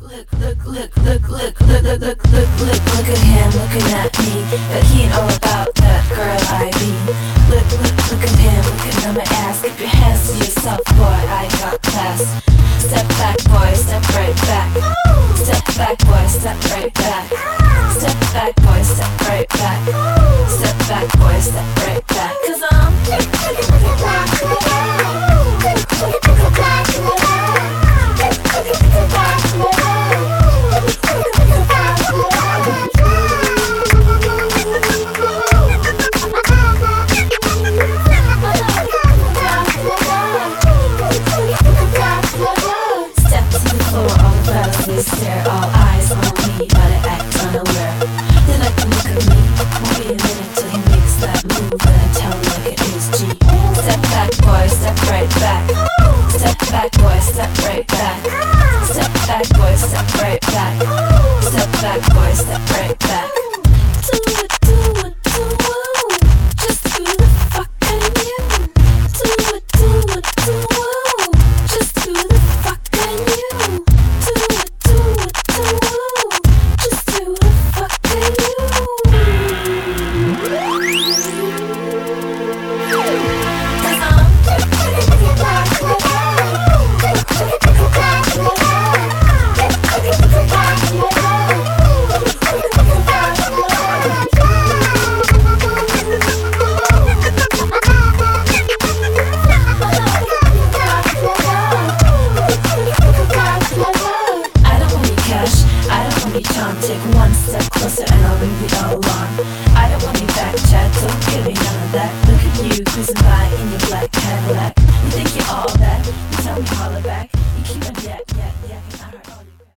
at him looking at me, but he ain't all about that girl I be. Look at him looking at my ass. Keep your hands to yourself, boy, I got class. Step back, boy, step right back. Step back, boy, step right back. Step back, boy, step right back. Step back, boy, step right back. 'Cause they stare, all eyes on me, but I act unaware. They like to look at me, won't be a minute till he makes that move, and I tell him like it is G. Step back, boy, step right back. Step back, boy, step right back. Step back, boy, step right back.